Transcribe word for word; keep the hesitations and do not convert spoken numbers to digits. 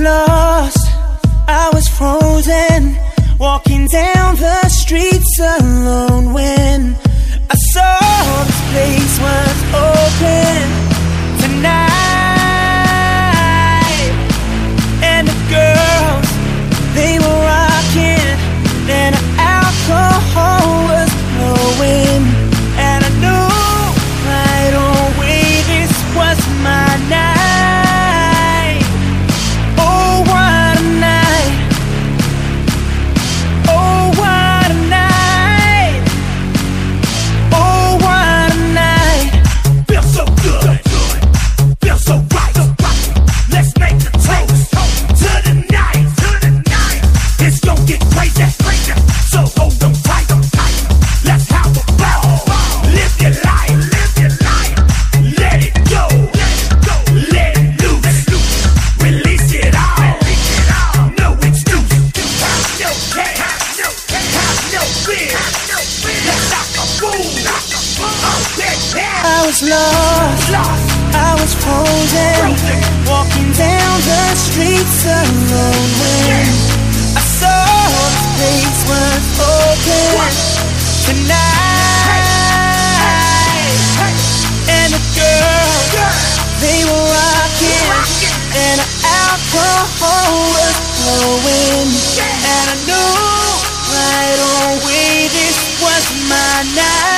lost, I was frozen, walking down the streets alone when I saw this place was open tonight. And the girls, they were rocking, and the alcohol was flowing. And I knew right away this was my night. I was lost, I was frozen, walking down the streets alone when I saw this place was open tonight. And the girls, they were rocking, and the alcohol was flowing. And I knew right away this was my night.